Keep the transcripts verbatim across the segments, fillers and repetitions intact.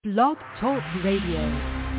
Blog Talk Radio.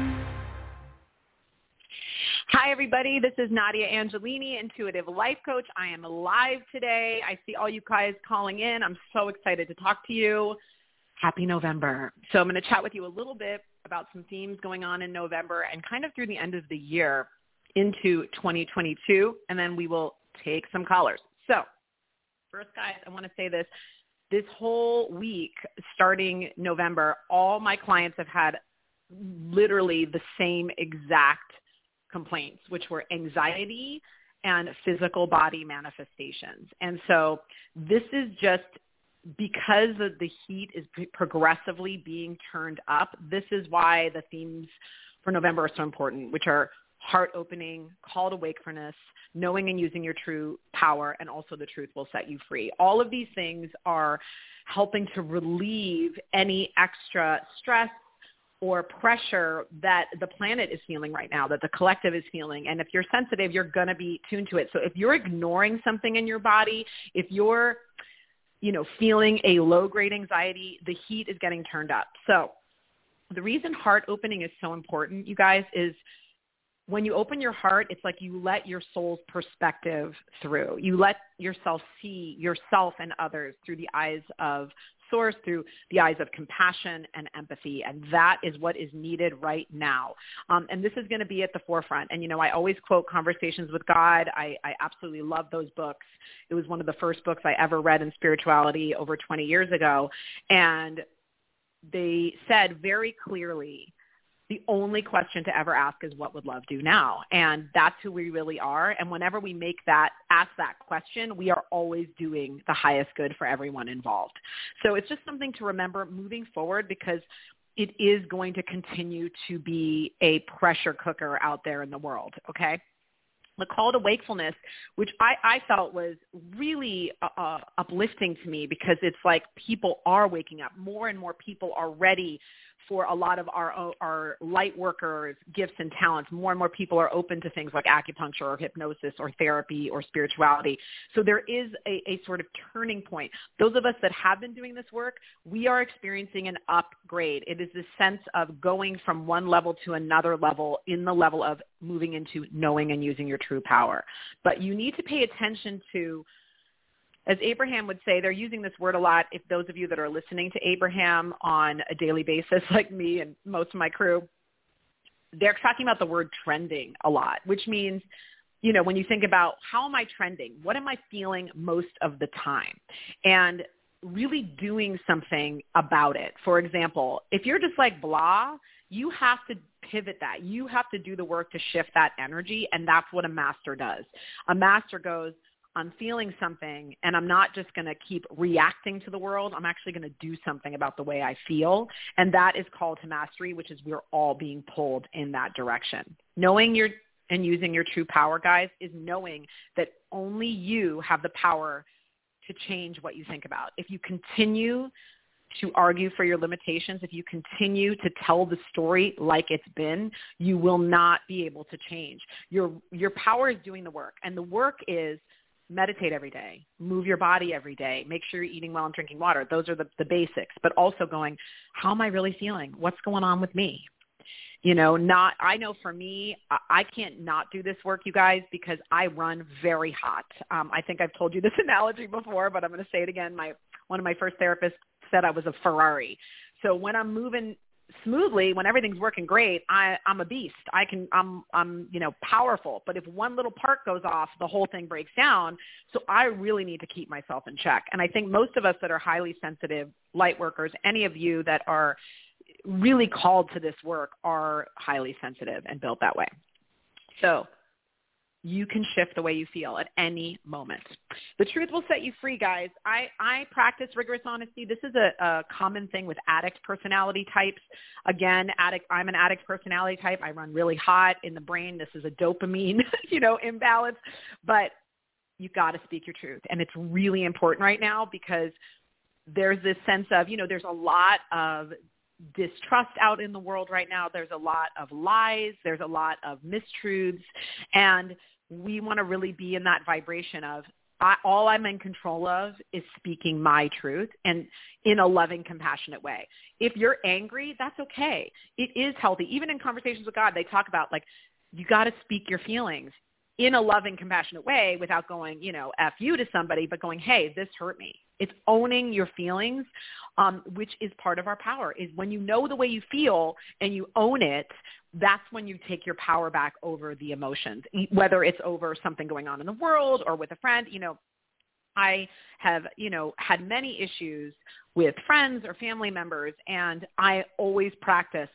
Hi, everybody. This is Nadia Angelini, Intuitive Life Coach. I am live today. I see all you guys calling in. I'm so excited to talk to you. Happy November. So I'm going to chat with you a little bit about some themes going on in November and kind of through the end of the year into twenty twenty-two, and then we will take some callers. So first, guys, I want to say this. This whole week, starting November, all my clients have had literally the same exact complaints, which were anxiety and physical body manifestations. And so this is just because of the heat is progressively being turned up. This is why the themes for November are so important, which are heart opening, call to wakefulness, knowing and using your true power, and also the truth will set you free. All of these things are helping to relieve any extra stress or pressure that the planet is feeling right now, that the collective is feeling. And if you're sensitive, you're going to be tuned to it. So if you're ignoring something in your body, if you're, you know, feeling a low-grade anxiety, the heat is getting turned up. So the reason heart opening is so important, you guys, is when you open your heart, it's like you let your soul's perspective through. You let yourself see yourself and others through the eyes of Source, through the eyes of compassion and empathy. And that is what is needed right now. Um, and this is going to be at the forefront. And, you know, I always quote Conversations with God. I, I absolutely love those books. It was one of the first books I ever read in spirituality over twenty years ago. And they said very clearly, the only question to ever ask is, what would love do now? And that's who we really are. And whenever we make that, ask that question, we are always doing the highest good for everyone involved. So it's just something to remember moving forward, because it is going to continue to be a pressure cooker out there in the world, okay? The call to wakefulness, which I, I felt was really uh, uplifting to me, because it's like people are waking up. More and more people are ready for a lot of our our light workers' gifts and talents. More and more people are open to things like acupuncture or hypnosis or therapy or spirituality. So there is a, a sort of turning point. Those of us that have been doing this work, we are experiencing an upgrade. It is this sense of going from one level to another level in the level of moving into knowing and using your true power. But you need to pay attention to, as Abraham would say, they're using this word a lot. If those of you that are listening to Abraham on a daily basis, like me and most of my crew, they're talking about the word trending a lot, which means, you know, when you think about how am I trending, what am I feeling most of the time, and really doing something about it. For example, if you're just like blah, you have to pivot that. You have to do the work to shift that energy, and that's what a master does. A master goes, I'm feeling something, and I'm not just going to keep reacting to the world. I'm actually going to do something about the way I feel. And that is called to mastery, which is we're all being pulled in that direction. Knowing your and using your true power, guys, is knowing that only you have the power to change what you think about. If you continue to argue for your limitations, if you continue to tell the story like it's been, you will not be able to change. Your your power is doing the work, and the work is meditate every day, move your body every day, make sure you're eating well and drinking water. Those are the, the basics, but also going, how am I really feeling? What's going on with me? You know, not, I know for me, I, I can't not do this work, you guys, because I run very hot. Um, I think I've told you this analogy before, but I'm going to say it again. My, one of my first therapists said I was a Ferrari. So when I'm moving smoothly, when everything's working great, I, I'm a beast. I can, I'm, I'm, you know, powerful. But if one little part goes off, the whole thing breaks down. So I really need to keep myself in check. And I think most of us that are highly sensitive light workers, any of you that are really called to this work, are highly sensitive and built that way. So you can shift the way you feel at any moment. The truth will set you free, guys. I, I practice rigorous honesty. This is a, a common thing with addict personality types. Again, addict, I'm an addict personality type. I run really hot in the brain. This is a dopamine, you know, imbalance. But you've got to speak your truth. And it's really important right now, because there's this sense of, you know, there's a lot of distrust out in the world right now. There's a lot of lies. There's a lot of mistruths. And we want to really be in that vibration of I, all I'm in control of is speaking my truth and in a loving, compassionate way. If you're angry, that's okay. It is healthy. Even in conversations with God, they talk about like, you got to speak your feelings in a loving, compassionate way without going, you know, F you to somebody, but going, hey, this hurt me. It's owning your feelings, um, which is part of our power, is when you know the way you feel and you own it, that's when you take your power back over the emotions, whether it's over something going on in the world or with a friend. You know, I have, you know, had many issues with friends or family members, and I always practice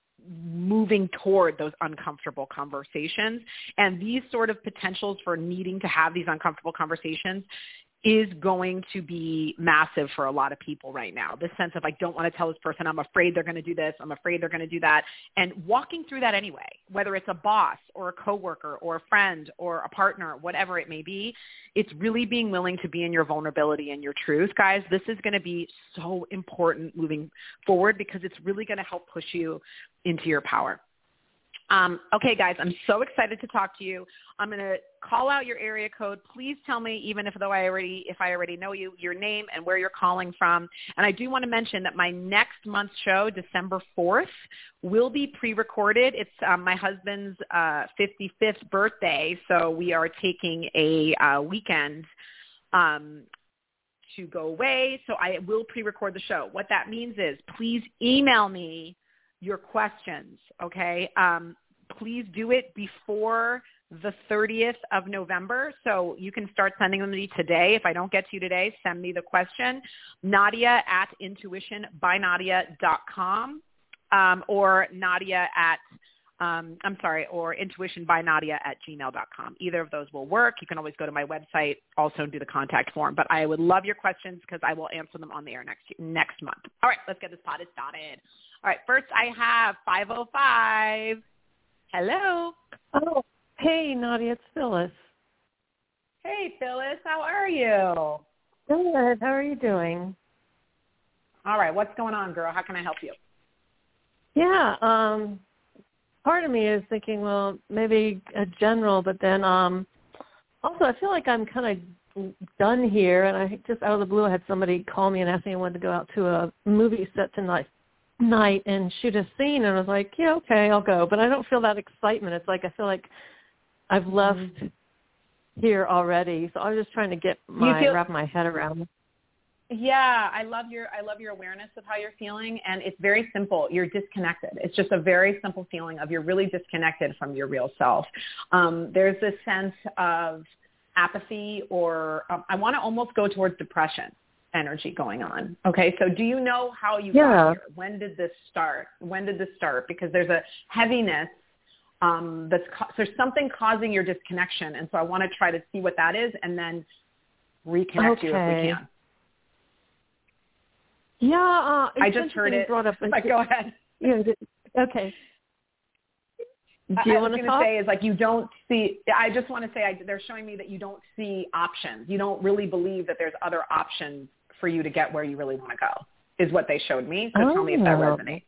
moving toward those uncomfortable conversations. And these sort of potentials for needing to have these uncomfortable conversations is going to be massive for a lot of people right now. This sense of, I don't want to tell this person, I'm afraid they're going to do this, I'm afraid they're going to do that. And walking through that anyway, whether it's a boss or a coworker or a friend or a partner, whatever it may be, it's really being willing to be in your vulnerability and your truth. Guys, this is going to be so important moving forward because it's really going to help push you into your power. Um, okay, guys, I'm so excited to talk to you. I'm going to call out your area code. Please tell me, even if though I already, if I already know you, your name and where you're calling from. And I do want to mention that my next month's show, December fourth, will be pre-recorded. It's um, my husband's uh, fifty-fifth birthday, so we are taking a uh, weekend um, to go away. So I will pre-record the show. What that means is, please email me your questions, okay? Um, please do it before the thirtieth of November. So you can start sending them to me today. If I don't get to you today, send me the question, Nadia at intuition by Nadia dot com um, or Nadia at, um, I'm sorry, or intuition by Nadia at gmail dot com. Either of those will work. You can always go to my website, also do the contact form. But I would love your questions because I will answer them on the air next next month. All right, let's get this party started. All right, first I have five oh five. Hello. Oh, hey, Nadia, it's Phyllis. Hey, Phyllis, how are you? Good. How are you doing? All right, what's going on, girl? How can I help you? Yeah, um, part of me is thinking, well, maybe a general, but then um, also I feel like I'm kind of done here, and I just out of the blue I had somebody call me and ask me if I wanted to go out to a movie set tonight. night and shoot a scene, and I was like, yeah, okay, I'll go. But I don't feel that excitement. It's like I feel like I've left mm-hmm. here already. So I was just trying to get my feel, wrap my head around. Yeah, I love your I love your awareness of how you're feeling, and it's very simple. You're disconnected. It's just a very simple feeling of you're really disconnected from your real self. Um, there's this sense of apathy, or um, I want to almost go towards depression energy going on. Okay, so do you know how you yeah. got here? When did this start? When did this start? Because there's a heaviness um, that's ca- there's something causing your disconnection, and so I want to try to see what that is, and then reconnect okay. you if we can. Yeah, uh, I just heard it. Brought up but go ahead. Yeah, okay. Do you I want was to going to say is like you don't see. I just want to say I, they're showing me that you don't see options. You don't really believe that there's other options for you to get where you really want to go, is what they showed me. So oh. tell me if that resonates.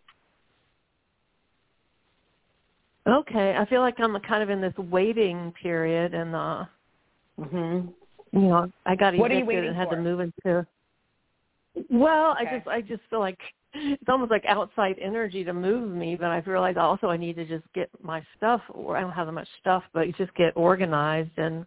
Okay. I feel like I'm kind of in this waiting period, and, uh, mm-hmm. you know, I got what evicted and had for? to move into, well, okay. I just, I just feel like it's almost like outside energy to move me, but I've realized also I need to just get my stuff, or I don't have that much stuff, but just get organized and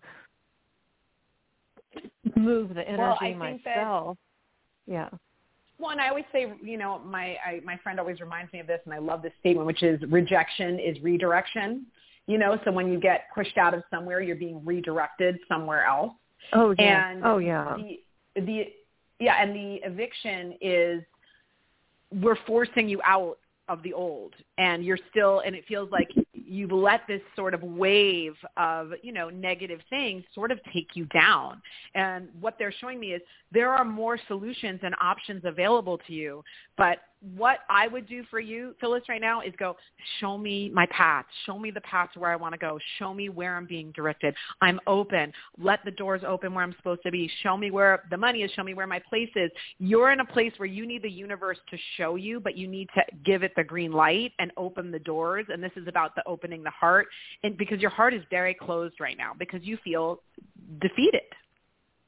move the energy well, I think myself. That- Yeah. Well, and I always say, you know, my I, my friend always reminds me of this, and I love this statement, which is rejection is redirection. You know, so when you get pushed out of somewhere, you're being redirected somewhere else. Oh yeah. And oh yeah. The, the yeah, and the eviction is we're forcing you out of the old, and you're still, and it feels like you've let this sort of wave of, you know, negative things sort of take you down. And what they're showing me is there are more solutions and options available to you. But what I would do for you, Phyllis, right now is go, show me my path. Show me the path to where I want to go. Show me where I'm being directed. I'm open. Let the doors open where I'm supposed to be. Show me where the money is. Show me where my place is. You're in a place where you need the universe to show you, but you need to give it the green light and open the doors. And this is about the opening the heart. And because your heart is very closed right now because you feel defeated.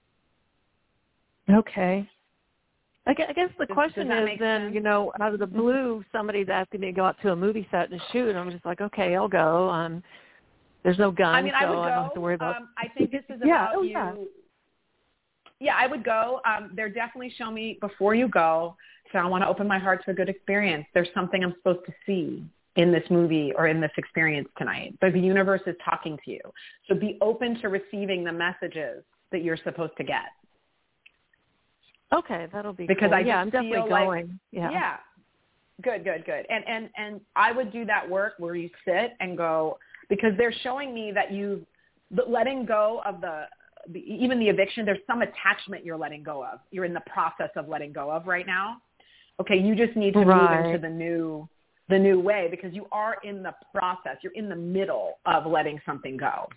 Okay. I gue- I guess the Does, question does is then, sense? you know, out of the blue, somebody's asking me to go out to a movie set and shoot, and I'm just like, okay, I'll go. Um, there's no gun, I mean, so I would go. I don't have to worry about. Um, I think this is yeah. about oh, you. Yeah. Yeah, I would go. Um, they're definitely show me before you go. So I want to open my heart to a good experience. There's something I'm supposed to see in this movie or in this experience tonight. But the universe is talking to you. So be open to receiving the messages that you're supposed to get. Okay, that'll be because cool. I yeah, just I'm definitely feel going. Like, yeah. Yeah. Good, good, good. And and and I would do that work where you sit and go, because they're showing me that you letting go of the, the even the eviction. There's some attachment you're letting go of. You're in the process of letting go of right now. Okay, you just need to right. move into the new the new way, because you are in the process. You're in the middle of letting something go.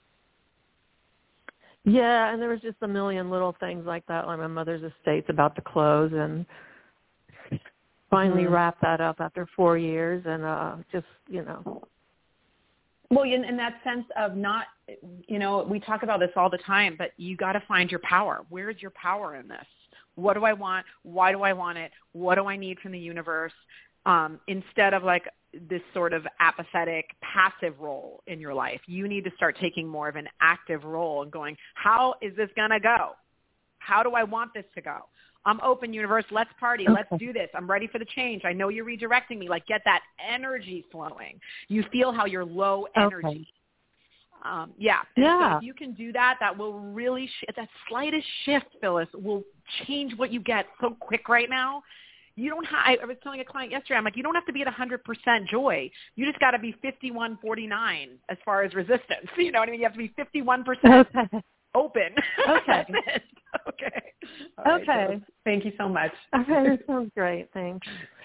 Yeah, and there was just a million little things like that on my mother's estate's about to close, and finally mm-hmm. wrapped that up after four years, and uh, just, you know. Well, in, in that sense of not, you know, we talk about this all the time, but you got to find your power. Where is your power in this? What do I want? Why do I want it? What do I need from the universe? Um, instead of like this sort of apathetic, passive role in your life, you need to start taking more of an active role and going, how is this going to go? How do I want this to go? I'm open, universe. Let's party. Okay. Let's do this. I'm ready for the change. I know you're redirecting me. Like, get that energy flowing. You feel how you're low energy. Okay. Um, yeah. And yeah. so if you can do that, that will really, sh- that slightest shift, Phyllis, will change what you get so quick right now. You don't have, I was telling a client yesterday, I'm like, you don't have to be at one hundred percent joy. You just got to be fifty-one forty-nine as far as resistance. You know what I mean? You have to be fifty-one percent okay. open. Okay. okay. All right, okay. so thank you so much. Okay, that sounds great. Thanks.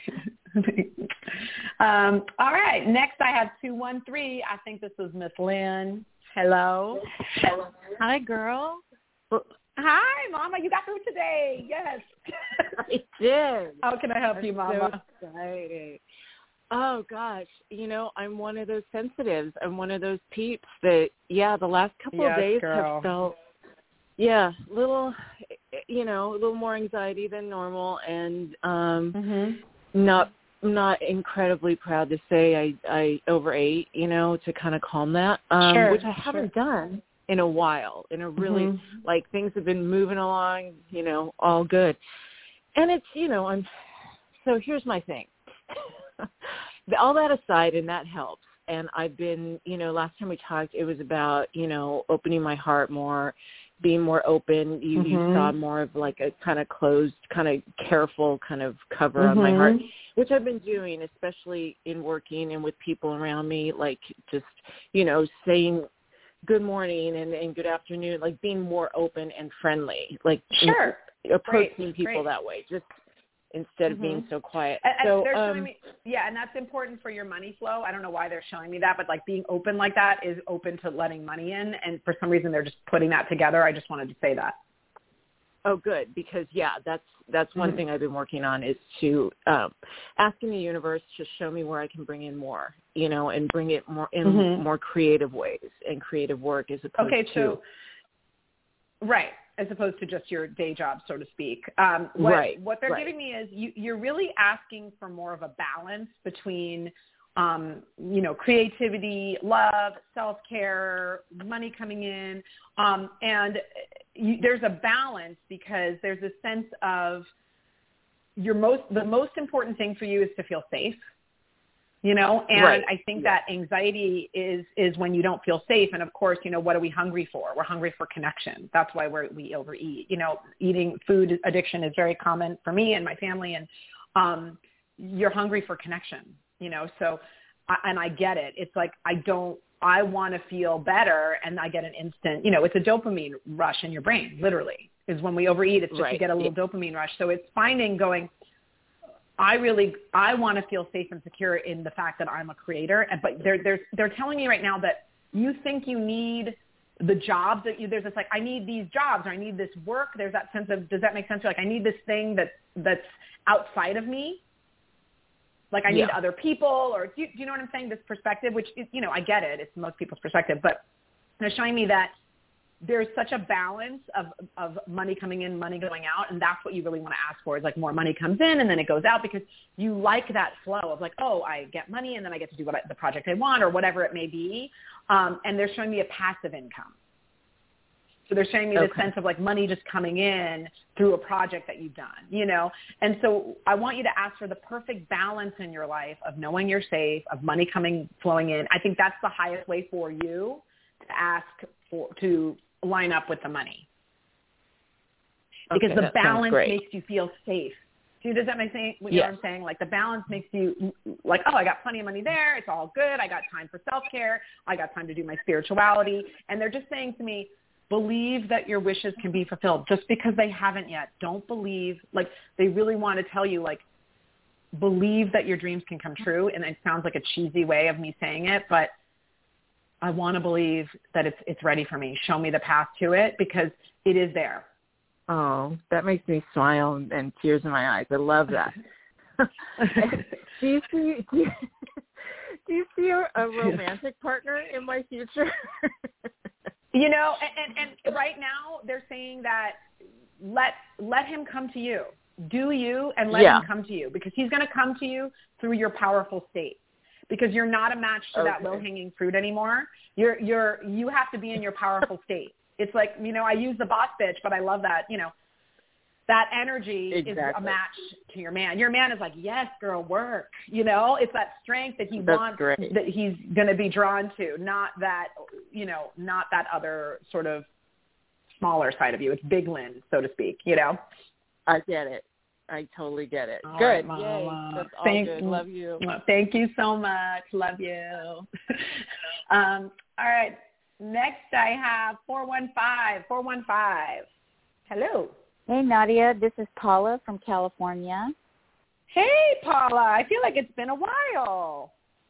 um, all right. Next, I have two one three. I think this is Miss Lynn. Hello. Hello. Hi, girl. Hi, Mama. You got through today. Yes. I did. How can I help I'm you, Mama? So excited. Oh, gosh. You know, I'm one of those sensitives. I'm one of those peeps that, yeah, the last couple yes, of days girl. have felt, yeah, little, you know, a little more anxiety than normal, and um, mm-hmm. not not incredibly proud to say I, I overate, you know, to kind of calm that, um, sure, which I haven't sure. done in a while, in a really, mm-hmm. like, things have been moving along, you know, all good. And it's, you know, I'm, so here's my thing. All that aside, and that helps. And I've been, you know, last time we talked, it was about, you know, opening my heart more, being more open. You, mm-hmm. you saw more of like a kind of closed, kind of careful kind of cover mm-hmm. on my heart, which I've been doing, especially in working and with people around me, like just, you know, saying good morning and, and good afternoon, like being more open and friendly, like sure. in, approaching Great. people Great. that way, just instead of mm-hmm. being so quiet. And, and so, they're um, showing me, yeah, and that's important for your money flow. I don't know why they're showing me that, but like being open like that is open to letting money in. And for some reason, they're just putting that together. I just wanted to say that. Oh, good, because yeah, that's that's one mm-hmm. thing I've been working on is to um, asking the universe to show me where I can bring in more, you know, and bring it more in mm-hmm. more creative ways and creative work as opposed okay, to so right, as opposed to just your day job, so to speak. Um, what, right. What they're right. giving me is you, you're really asking for more of a balance between, um, you know, creativity, love, self-care, money coming in, um, and you, there's a balance because there's a sense of your most the most important thing for you is to feel safe. You know, and right. I think yeah. that anxiety is, is when you don't feel safe. And of course, you know, what are we hungry for? We're hungry for connection. That's why we're, we overeat. You know, eating food addiction is very common for me and my family. And um, you're hungry for connection, you know, so, and I get it. It's like, I don't, I want to feel better. And I get an instant, you know, it's a dopamine rush in your brain, literally, is when we overeat. It's just right. you get a little yeah. dopamine rush. So it's finding going, I really, I want to feel safe and secure in the fact that I'm a creator. But they're, they're, they're telling me right now that you think you need the jobs that you, there's this like, I need these jobs or I need this work. There's that sense of, does that make sense? You're like, I need this thing that that's outside of me. Like I need yeah. other people or do you, do you know what I'm saying? This perspective, which is, you know, I get it. It's most people's perspective, but they're showing me that there's such a balance of, of money coming in, money going out, and that's what you really want to ask for is like more money comes in and then it goes out because you like that flow of like, oh, I get money and then I get to do what I, the project I want or whatever it may be. Um, and they're showing me a passive income. So they're showing me Okay. this sense of like money just coming in through a project that you've done, you know? And so I want you to ask for the perfect balance in your life of knowing you're safe, of money coming, flowing in. I think that's the highest way for you to ask for, to line up with the money. Because Okay, the that sounds balance great. makes you feel safe. See, does that make sense? You Yes. know what I'm saying? Like the balance makes you like, oh, I got plenty of money there. It's all good. I got time for self-care. I got time to do my spirituality. And they're just saying to me, believe that your wishes can be fulfilled just because they haven't yet. Don't believe, like they really want to tell you, like, believe that your dreams can come true. And it sounds like a cheesy way of me saying it, but I want to believe that it's it's ready for me. Show me the path to it because it is there. Oh, that makes me smile and, and tears in my eyes. I love that. do you see do you, do you see a, a romantic partner in my future? You know, and, and, and right now they're saying that let let him come to you. Do you and let Yeah. him come to you because he's going to come to you through your powerful state because you're not a match to Okay. that low-hanging fruit anymore. You're you're you have to be in your powerful state. It's like, you know, I use the boss bitch, but I love that, you know, that energy is a Exactly. match to your man. Your man is like, yes, girl, work. You know, it's that strength that he That's wants, great. that he's going to be drawn to, not that, you know, not that other sort of smaller side of you. It's Big Lynn, so to speak, you know. I get it. I totally get it. All Good. right, Yay. Mama. That's all Thank good. you. Love you. Well, thank you so much. Love you. um, all right. Next I have four one five. four one five. Hello. Hey, Nadia. This is Paula from California. Hey, Paula. I feel like it's been a while.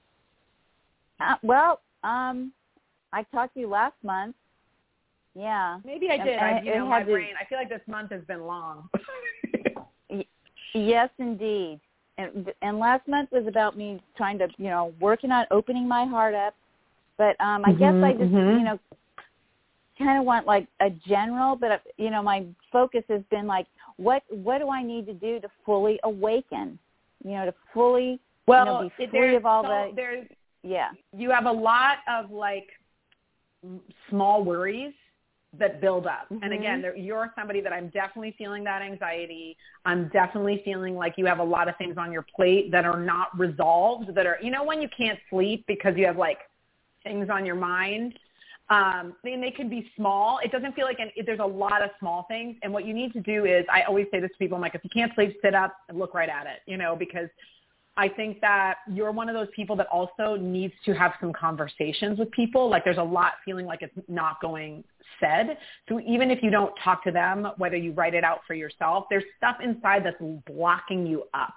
Uh, well, um, I talked to you last month. Yeah. Maybe I And- did. I, and you it know, my had to- brain. I feel like this month has been long. Y- yes, indeed. And and last month was about me trying to, you know, working on opening my heart up. But um, I guess I just, mhm. you know, kind of want like a general, but, uh, you know, my focus has been like, what what do I need to do to fully awaken, you know, to fully, well, you know, be it- free there's, of all so the, there's, yeah. you have a lot of like m- small worries that build up. Mhm. And again, there, you're somebody that I'm definitely feeling that anxiety. I'm definitely feeling like you have a lot of things on your plate that are not resolved, that are, you know, when you can't sleep because you have like things on your mind. Um, and they can be small. It doesn't feel like an, there's a lot of small things. And what you need to do is, I always say this to people, I'm like, if you can't sleep, sit up and look right at it, you know, because I think that you're one of those people that also needs to have some conversations with people. Like there's a lot feeling like it's not going said. So even if you don't talk to them, whether you write it out for yourself, there's stuff inside that's blocking you up.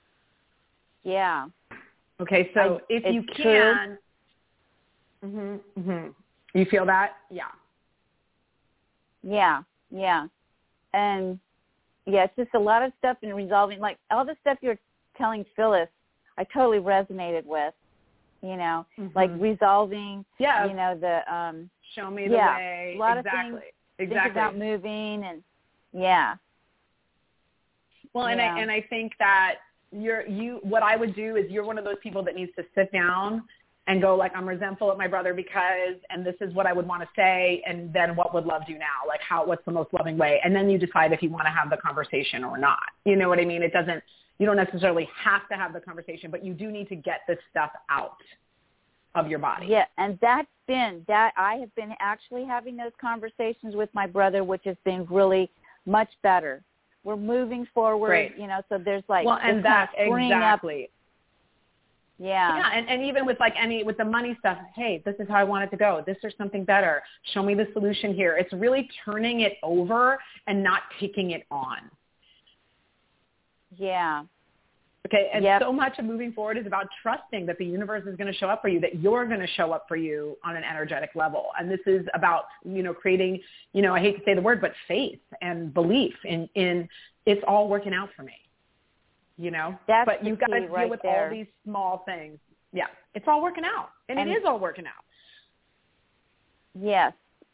Yeah. Okay, so I, if you it's true. can, mm-hmm, mm-hmm. You feel that? Yeah. Yeah, yeah. And, yeah, it's just a lot of stuff in resolving. Like, all the stuff you're telling Phyllis, I totally resonated with, you know, Mhm. like resolving, Yeah. you know, the, um, Show me the yeah, way. a lot exactly. of things, exactly. think about moving and, yeah. Well, and Yeah. I and I think that you're you. What I would do is you're one of those people that needs to sit down and go like, I'm resentful at my brother because, and this is what I would want to say, and then what would love do now? Like how? What's the most loving way? And then you decide if you want to have the conversation or not. You know what I mean? It doesn't. You don't necessarily have to have the conversation, but you do need to get this stuff out of your body. Yeah, and that's been, that I have been actually having those conversations with my brother, which has been really much better. We're moving forward, Great. you know, so there's like, Well, and this kind that's of freeing exactly. up. Yeah. Yeah, and, and even with like any, with the money stuff, hey, this is how I want it to go. This is something better. Show me the solution here. It's really turning it over and not taking it on. Yeah. Okay, and Yep. so much of moving forward is about trusting that the universe is going to show up for you, that you're going to show up for you on an energetic level. And this is about, you know, creating, you know, I hate to say the word, but faith and belief in, in it's all working out for me, you know. That's but the you've got to key deal right with there. all these small things. Yeah, it's all working out. And, And- it is all working out. Yes.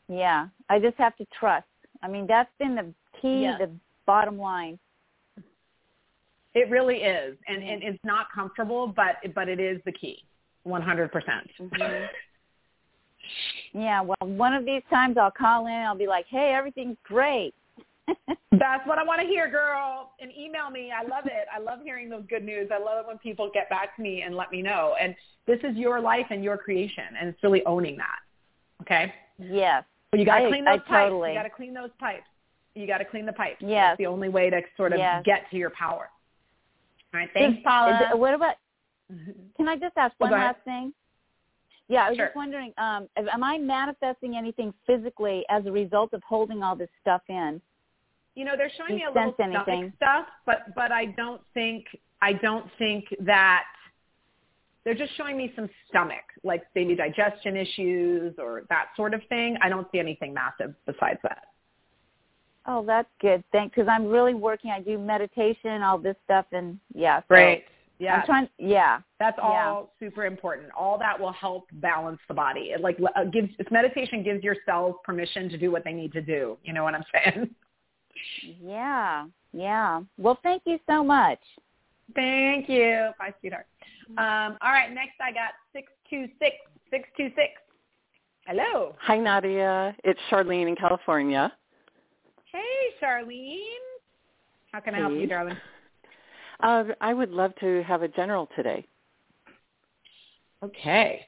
Yeah. I just have to trust. I mean, that's been the key, yeah. the bottom line. It really is. And, and it's not comfortable, but but it is the key, one hundred percent. Mm-hmm. Yeah, well, one of these times I'll call in. I'll be like, hey, everything's great. That's what I want to hear, girl. And email me. I love it. I love hearing those good news. I love it when people get back to me and let me know. And this is your life and your creation, and it's really owning that. Okay? Yes. But you got to I, clean those I pipes. totally. You got to clean those pipes. You got to clean the pipes. Yes. That's the only way to sort of yes. get to your power. All right. Thanks, is, Paula. Is, what about, can I just ask one oh, last thing? Yeah, I was sure. just wondering, um, am I manifesting anything physically as a result of holding all this stuff in? You know, they're showing Do you me a little sense stomach anything? stuff, but but I don't think I don't think that they're just showing me some stomach, like maybe digestion issues or that sort of thing. I don't see anything massive besides that. Oh, that's good. Thanks, because I'm really working. I do meditation, all this stuff, and yeah. So Great. Yeah. I'm trying. Yeah. That's all yeah. super important. All that will help balance the body. It like uh, gives meditation gives your cells permission to do what they need to do. You know what I'm saying? Yeah. Yeah. Well, thank you so much. Thank you. Bye, sweetheart. Um, all right. Next, I got six two six six two six. Hello. Hi, Nadia. It's Charlene in California. Hey, Charlene. How can I help Hey. you, darling? Uh, I would love to have a general today. Okay.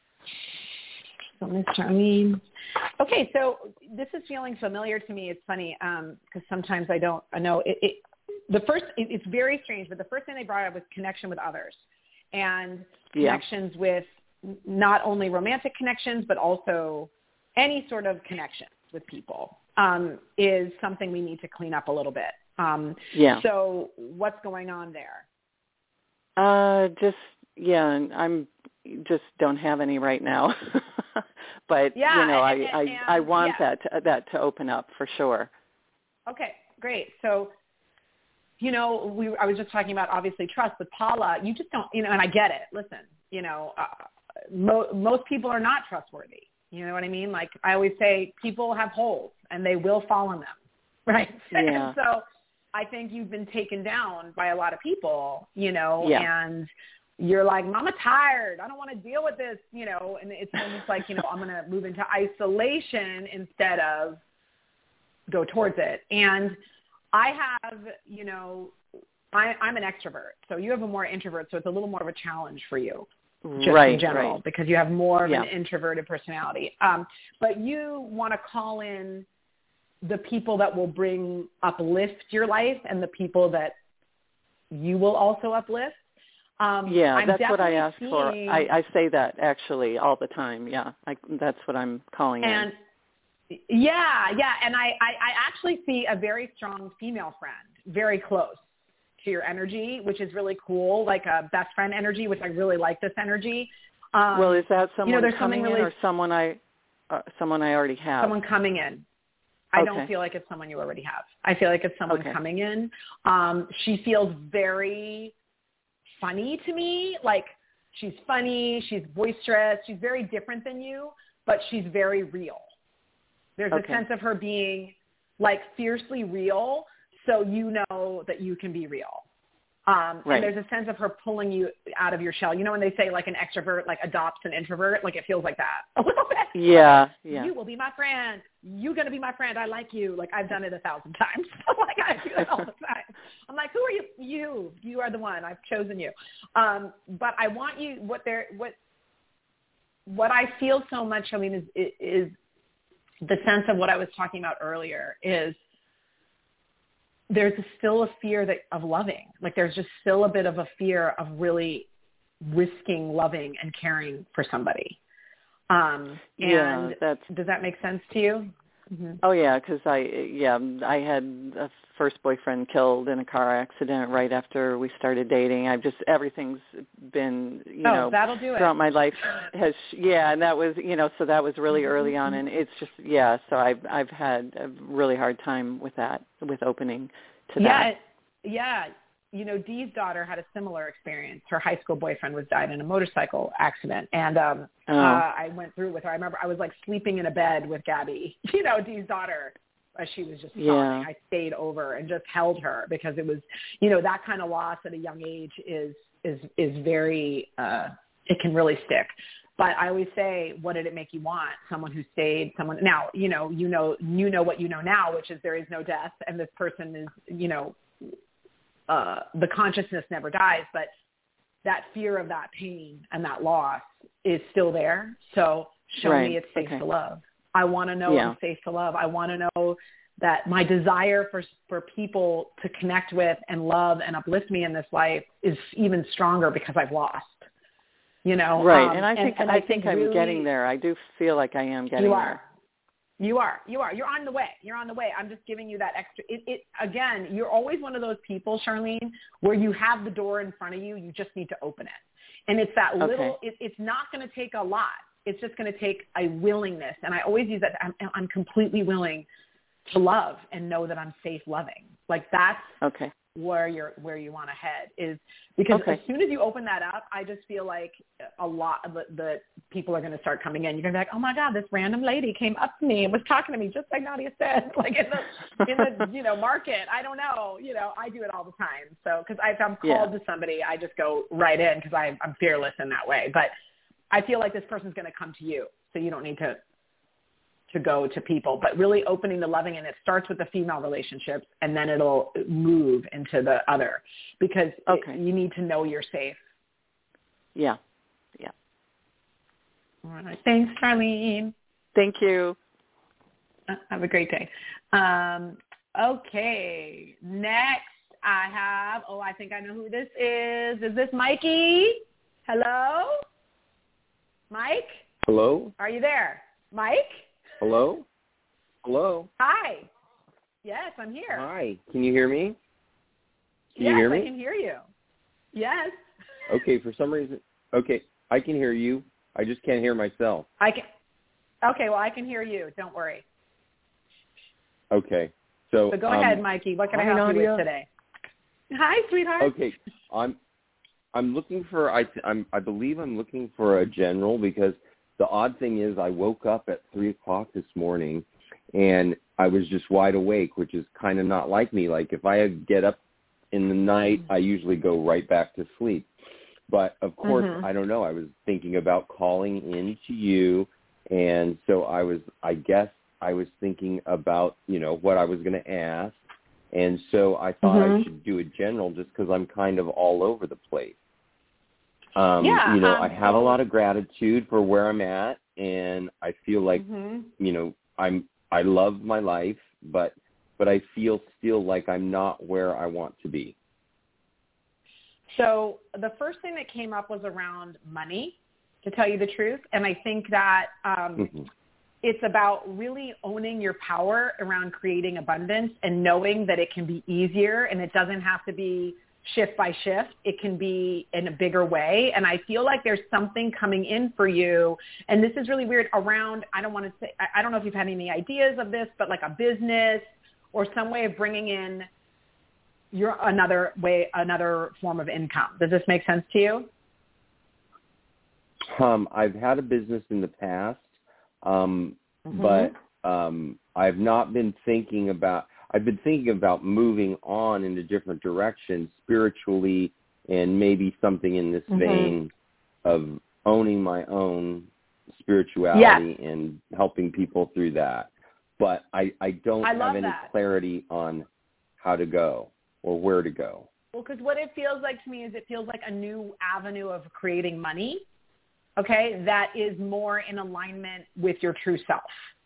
So, Miss Charlene. Okay, so this is feeling familiar to me. It's funny because um, sometimes I don't. I know it. it the first. It, it's very strange, but the first thing they brought up was connection with others, and Yeah. connections with not only romantic connections but also any sort of connection with people um, is something we need to clean up a little bit. Um, Yeah. So what's going on there? Uh, just yeah, I'm just don't have any right now. But Yeah, you know, and, I and, I, I want yeah. that to, that to open up for sure. Okay, great. So, you know, we I was just talking about obviously trust with Paula. You just don't, you know, and I get it. Listen, you know, uh, mo- most people are not trustworthy. You know what I mean? Like I always say, people have holes and they will fall in them, right? Yeah. And so I think you've been taken down by a lot of people, you know, Yeah. and you're like, Mama, tired. I don't want to deal with this, you know, and it's almost like, you know, I'm going to move into isolation instead of go towards it. And I have, you know, I, I'm an extrovert, so you have a more introvert, so it's a little more of a challenge for you, just right, in general, right. because you have more of Yeah. an introverted personality. Um, but you want to call in the people that will bring uplift your life and the people that you will also uplift. Um, Yeah, I'm that's what I definitely ask for. seeing- I, I say that actually all the time. Yeah, I, that's what I'm calling And in. yeah, yeah, and I, I, I actually see a very strong female friend, very close to your energy, which is really cool, like a best friend energy, which I really like this energy. Um, Well, is that someone you know, there's coming something really, in or someone I uh, someone I already have? someone coming in. I Okay. don't feel like it's someone you already have. I feel like it's someone Okay. coming in. Um, she feels very funny to me. Like she's funny, she's boisterous, she's very different than you, but she's very real. There's Okay. a sense of her being like fiercely real, so you know that you can be real. Um, Right. And there's a sense of her pulling you out of your shell. You know when they say like an extrovert like adopts an introvert, like it feels like that a little bit. Yeah, yeah. You will be my friend. You're going to be my friend. I like you. Like I've done it a thousand times. Like I do it all the time. I'm like, who are you? You. You are the one. I've chosen you. Um, but I want you, what they're, what, what I feel so much, I mean, is, is the sense of what I was talking about earlier is there's still a fear that of loving. Like there's just still a bit of a fear of really risking loving and caring for somebody. Um, and Yeah, that's. does that make sense to you? Mm-hmm. Oh yeah, because I yeah I had a first boyfriend killed in a car accident right after we started dating. I've just everything's been you oh, know that'll do it. throughout my life has yeah, and that was you know so that was really early on, and it's just yeah. So I've I've had a really hard time with that with opening to yeah, that. Yeah, you know, Dee's daughter had a similar experience. Her high school boyfriend was died in a motorcycle accident. And um, oh. uh, I went through with her. I remember I was like sleeping in a bed with Gabby, you know, Dee's daughter, as she was just sobbing. Yeah. I stayed over and just held her because it was, you know, that kind of loss at a young age is, is, is very, uh, it can really stick. But I always say, what did it make you want? Someone who stayed, someone, now, you know, you know, you know what you know now, which is there is no death. And this person is, you know, Uh, the consciousness never dies, but that fear of that pain and that loss is still there. So show right. me it's safe okay. to love. I want to know yeah. I'm safe to love. I want to know that my desire for for people to connect with and love and uplift me in this life is even stronger because I've lost. You know, right? Um, and I think and, and I, I think, think I'm really, getting there. I do feel like I am getting you are. there. You are, you are, you're on the way. You're on the way. I'm just giving you that extra, it, it, again, you're always one of those people, Charlene, where you have the door in front of you. You just need to open it. And it's that little, okay. it, it's not going to take a lot. It's just going to take a willingness. And I always use that. I'm, I'm completely willing to love and know that I'm safe loving. Like that's okay. where you're, where you want to head is because okay. as soon as you open that up, I just feel like a lot of the, the people are going to start coming in. You're going to be like, oh my God, this random lady came up to me and was talking to me just like Nadia said, like in the, in the, you know, market. I don't know, you know, I do it all the time. So, cause if I'm called yeah. to somebody, I just go right in cause I, I'm fearless in that way. But I feel like this person's going to come to you. So you don't need to, to go to people, but really opening the loving. And it starts with the female relationships and then it'll move into the other because okay. it, you need to know you're safe. Yeah. Yeah. All right. Thanks, Charlene. Thank you. Uh, have a great day. Um, okay. Next I have, oh, I think I know who this is. Is this Mikey? Hello? Mike? Hello? Are you there? Mike? Hello? Hello? Hi. Yes, I'm here. Hi. Can you hear me? Can yes, you hear me? I can hear you. Yes. Okay, for some reason. Okay, I can hear you. I just can't hear myself. I can. Okay, well, I can hear you. Don't worry. Okay. So, so go um, ahead, Mikey. What can hi, I help Nadia. you with today? Hi, sweetheart. Okay. I'm I'm looking for I I'm I believe I'm looking for a general because the odd thing is I woke up at three o'clock this morning and I was just wide awake, which is kind of not like me. Like if I get up in the night, I usually go right back to sleep. But of course, mm-hmm. I don't know. I was thinking about calling in to you. And so I was, I guess I was thinking about, you know, what I was going to ask. And so I thought mm-hmm. I should do a general just because I'm kind of all over the place. Um, yeah, you know, um, I have a lot of gratitude for where I'm at, and I feel like, mm-hmm. you know, I'm, I love my life, but, but I feel still like I'm not where I want to be. So the first thing that came up was around money, to tell you the truth. And I think that um, mm-hmm. it's about really owning your power around creating abundance and knowing that it can be easier and it doesn't have to be shift by shift. It can be in a bigger way. And I feel like there's something coming in for you. And this is really weird around, I don't want to say, I don't know if you've had any ideas of this, but like a business or some way of bringing in your another way, another form of income. Does this make sense to you? Um, I've had a business in the past, um, mm-hmm. but um, I've not been thinking about, I've been thinking about moving on in a different direction spiritually and maybe something in this mm-hmm. vein of owning my own spirituality yes. and helping people through that. But I, I don't I have any that. clarity on how to go or where to go. Well, because what it feels like to me is it feels like a new avenue of creating money, okay, that is more in alignment with your true self.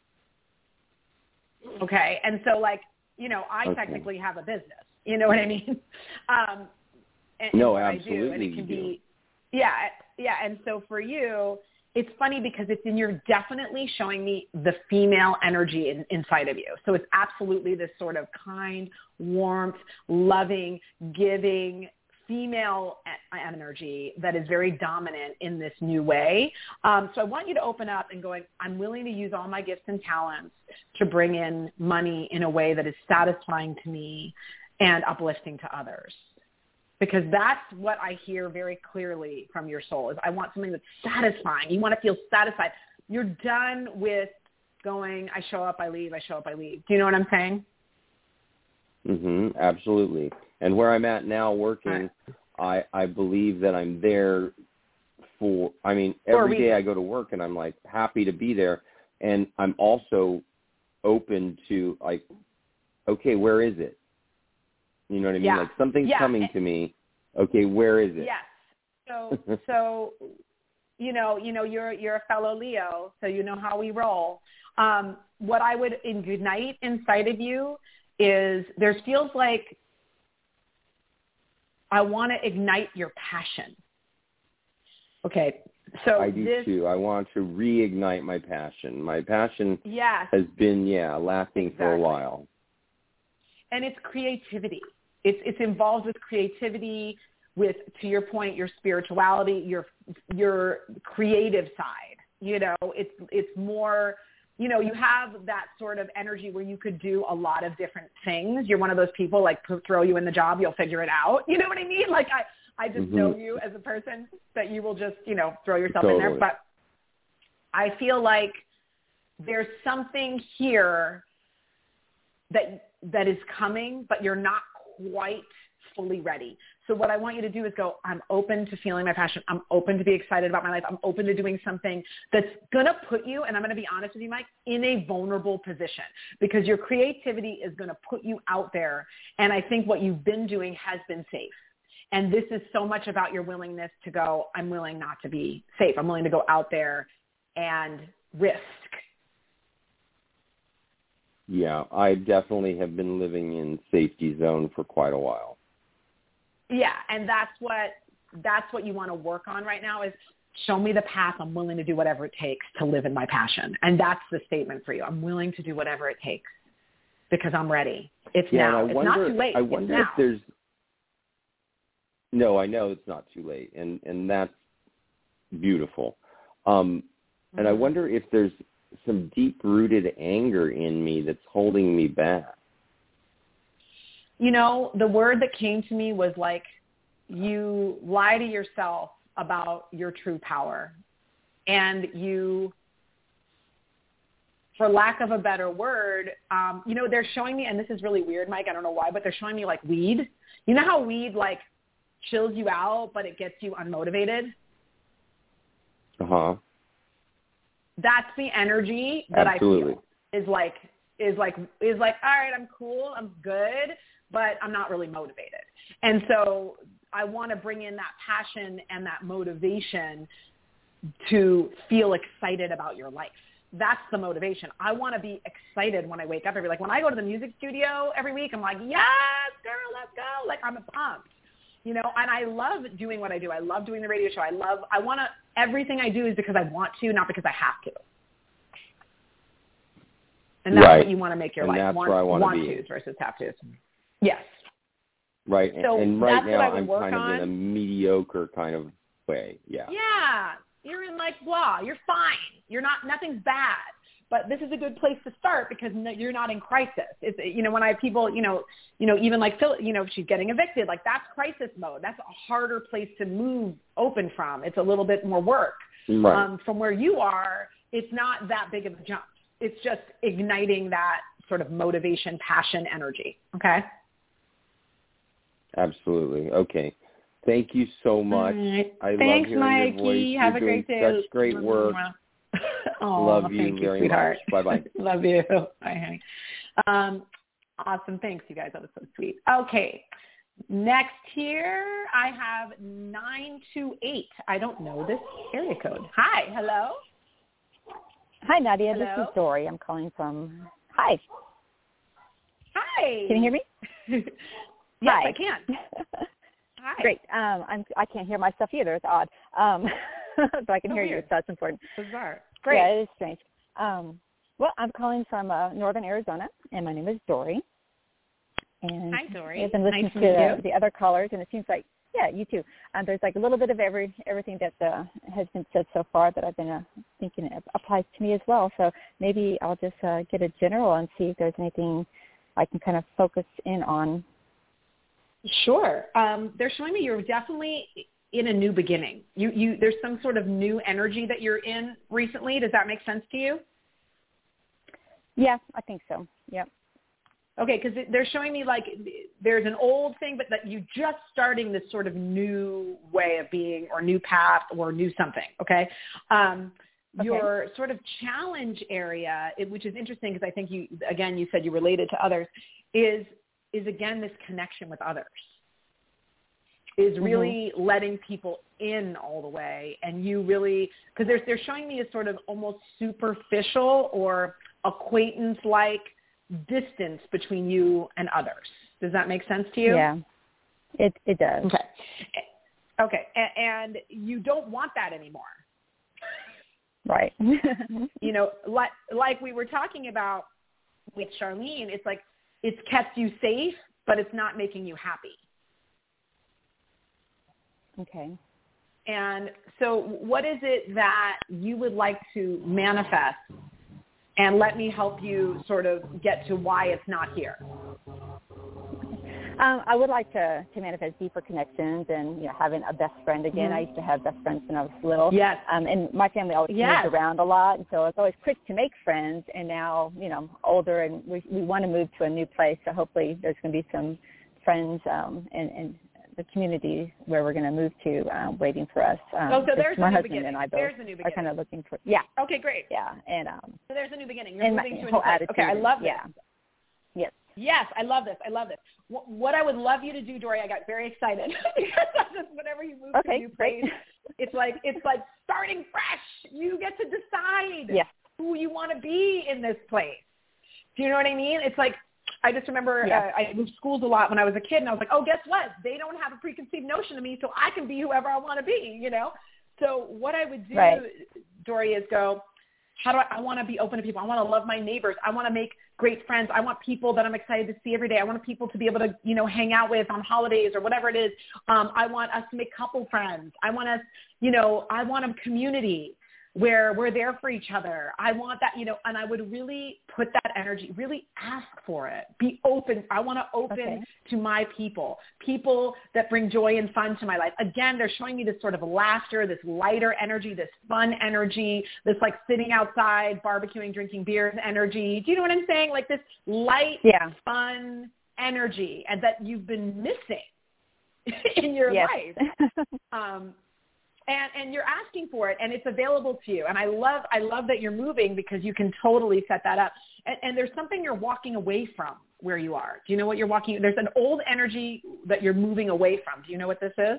Okay, and so like, you know, I okay. technically have a business, you know what I mean? Um, and, no, and absolutely I do, and it can you be, do. yeah, yeah, and so for you, it's funny because it's in, you're definitely showing me the female energy in, inside of you. So it's absolutely this sort of kind, warmth, loving, giving female energy that is very dominant in this new way. Um, so I want you to open up and going, I'm willing to use all my gifts and talents to bring in money in a way that is satisfying to me and uplifting to others. because that's what I hear very clearly from your soul is I want something that's satisfying. You want to feel satisfied. You're done with going, I show up, I leave, I show up, I leave. Do you know what I'm saying? Mm-hmm, absolutely. And where I'm at now working, right. I, I believe that I'm there for, I mean, every day I go to work and I'm like happy to be there. And I'm also open to like, okay, where is it? You know what I mean? Yeah. Like something's yeah. coming to me. Okay, where is it? Yes. So, so, you know, you know, you're you're a fellow Leo, so you know how we roll. Um, what I would ignite inside of you is there feels like I want to ignite your passion. Okay, so I do this, too. I want to reignite my passion. My passion yes, has been, yeah, lasting exactly. for a while. And it's creativity. It's it's involved with creativity, with, to your point, your spirituality, your your creative side. You know, it's it's more, you know, you have that sort of energy where you could do a lot of different things. You're one of those people, like, throw you in the job, you'll figure it out. You know what I mean? Like, I, I just mm-hmm. know you as a person that you will just, you know, throw yourself totally. in there. But I feel like there's something here that that is coming, but you're not quite fully ready. So what I want you to do is go, I'm open to feeling my passion. I'm open to be excited about my life. I'm open to doing something that's going to put you, and I'm going to be honest with you, Mike, in a vulnerable position because your creativity is going to put you out there. And I think what you've been doing has been safe. And this is so much about your willingness to go, I'm willing not to be safe. I'm willing to go out there and risk. Yeah, I definitely have been living in safety zone for quite a while. Yeah, and that's what that's what you want to work on right now is show me the path. I'm willing to do whatever it takes to live in my passion. And that's the statement for you. I'm willing to do whatever it takes because I'm ready. It's yeah, now. It's wonder, not too late. I wonder it's if now. there's No, I know it's not too late, and, and that's beautiful. Um, mm-hmm. And I wonder if there's some deep-rooted anger in me that's holding me back. You know, the word that came to me was like, you lie to yourself about your true power. And you, for lack of a better word, um, you know, they're showing me, and this is really weird, Mike, I don't know why, but they're showing me like weed. You know how weed like chills you out, but it gets you unmotivated? Uh-huh. That's the energy that Absolutely. I feel is like, is like, is like, all right, I'm cool, I'm good, but I'm not really motivated. And so I want to bring in that passion and that motivation to feel excited about your life. That's the motivation. I want to be excited when I wake up every, like when I go to the music studio every week, I'm like, yes, girl, let's go. Like I'm pumped, you know, and I love doing what I do. I love doing the radio show. I love, I want to, everything I do is because I want to, not because I have to. And that's right. what you want to make your and life. That's want, where I want, want to be. tos versus have tos. Yes. Right. So and right that's now what I would I'm work kind on. of in a mediocre kind of way. Yeah. Yeah. You're in like blah. You're fine. You're not, nothing's bad. But this is a good place to start because you're not in crisis. It's, you know, when I have people, you know, you know, even like Phil, you know, she's getting evicted, like that's crisis mode. That's a harder place to move open from. It's a little bit more work. Right. Um, from where you are, it's not that big of a jump. It's just igniting that sort of motivation, passion, energy. Okay. Absolutely. Okay. Thank you so much. Right. I Thanks, love hearing Mikey. your voice. Have You're a doing great day. Such great work. Oh, love you thank you, very sweetheart. much. Bye-bye. Love you. Bye, honey. Um, awesome. Thanks, you guys. That was so sweet. Okay. Next here, I have nine two eight. I don't know this area code. Hi. Hello. Hi, Nadia. Hello? This is Dory. I'm calling from. Hi. Hi. Can you hear me? Yes, Hi. I can. Hi. Great. Um, I'm. I can't hear myself either. It's odd. Um, but I can So hear weird. you. So that's important. Bizarre. Great. Yeah, it is strange. Um, well, I'm calling from uh, northern Arizona, and my name is Dory. And Hi, Dory. I've been listening nice to, to meet to you. the other callers, and it seems like, yeah, you too. Um, there's like a little bit of every everything that uh, has been said so far that I've been uh, thinking it applies to me as well. So maybe I'll just uh, get a general and see if there's anything I can kind of focus in on Sure. Um, they're showing me you're definitely in a new beginning. You, you, there's some sort of new energy that you're in recently. Does that make sense to you? Yeah, I think so. Yep. Okay, because they're showing me like there's an old thing, but that you're just starting this sort of new way of being or new path or new something, okay? Um, okay. Your sort of challenge area, it, which is interesting because I think you, again, you said you related to others, is, is again, this connection with others. Is really mm-hmm. letting people in all the way, and you really, because they're, they're showing me a sort of almost superficial or acquaintance-like distance between you and others. Does that make sense to you? Yeah, it it does. Okay. Okay, and, and you don't want that anymore. Right. You know, like like we were talking about with Charlene, it's like it's kept you safe, but it's not making you happy. Okay. And so what is it that you would like to manifest? And let me help you sort of get to why it's not here. Um, I would like to, to manifest deeper connections and, you know, having a best friend again. Mm-hmm. I used to have best friends when I was little. Yes. Um, and my family always yes. moved around a lot, and so it's always quick to make friends. And now, you know, I'm older, and we we want to move to a new place. So hopefully there's going to be some friends um, and, and the community where we're going to move to uh, waiting for us. Um, oh, so there's my a new husband beginning. and I both there's a new beginning. are kind of looking for, yeah. Okay, great. Yeah, and um, so there's a new beginning. You're and moving my to a whole new place. attitude. Okay, I love this. Yeah. Yes. Yes, I love this. I love this. What, what I would love you to do, Dory, I got very excited because whenever you move okay, to a new place, it's like it's like starting fresh. You get to decide yes. who you want to be in this place. Do you know what I mean? It's like I just remember yeah. uh, I moved schools a lot when I was a kid, and I was like, oh, guess what? They don't have a preconceived notion of me, so I can be whoever I want to be, you know? So what I would do, right. Dory, is go, how do I, I want to be open to people. I want to love my neighbors. I want to make great friends. I want people that I'm excited to see every day. I want people to be able to, you know, hang out with on holidays or whatever it is. Um, I want us to make couple friends. I want us, you know, I want a community where we're there for each other. I want that, you know, and I would really put that energy, really ask for it. Be open. I want to open okay. to my people, people that bring joy and fun to my life. Again, they're showing me this sort of laughter, this lighter energy, this fun energy, this like sitting outside, barbecuing, drinking beers energy. Do you know what I'm saying? Like this light, yeah. fun energy, and that you've been missing in your yes. life. um, And and you're asking for it, and it's available to you. And I love I love that you're moving because you can totally set that up. And, and there's something you're walking away from where you are. Do you know what you're walking? There's an old energy that you're moving away from. Do you know what this is?